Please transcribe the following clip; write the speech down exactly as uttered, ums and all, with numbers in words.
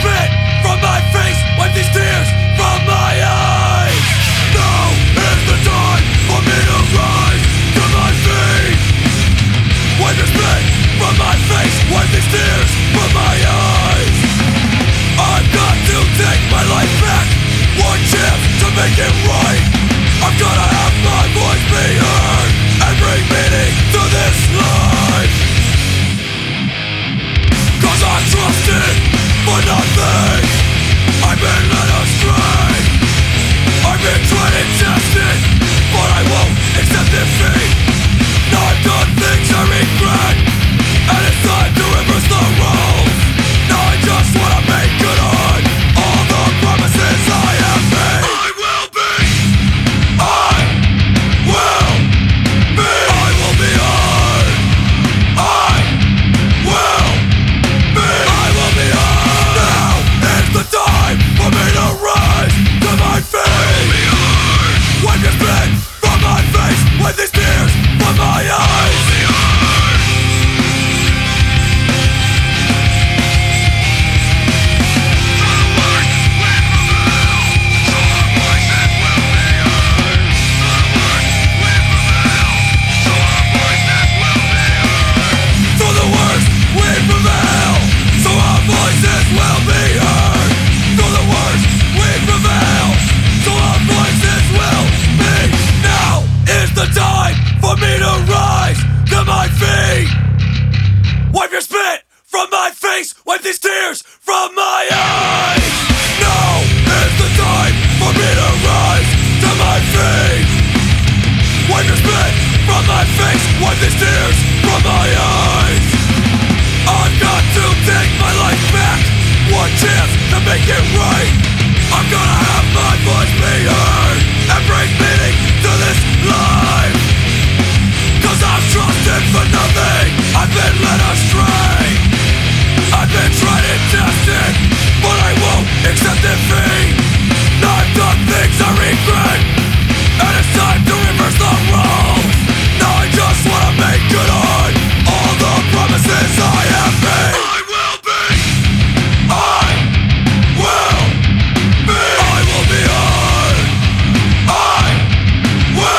spit from my face, wipe these tears from my eyes. Now is the time for me to rise to my feet. Wipe your spit from my face, wipe these tears from my eyes. I've got to take my life back, one chance to make it right. I've gotta have my voice be heard and bring meaning to this life. Cause I trusted for nothing, I've been led astray. I've been tried and tested, but I won't accept defeat. Now I've done things I regret, and it's time to reverse the roles. Now I just wanna make good on all the promises I have made. I will be, I will be, I will be heard. I will be, I will be heard. Now is the time for me to rise to my feet. I will be heard. Wipe your spit from my face, wipe these tears from my eyes. I will be heard. Wipe your spit from my face, wipe these tears from my eyes. Now is the time for me to rise to my feet. Wipe your spit from my face, wipe these tears from my eyes. I've got to take my life back, one chance to make it right.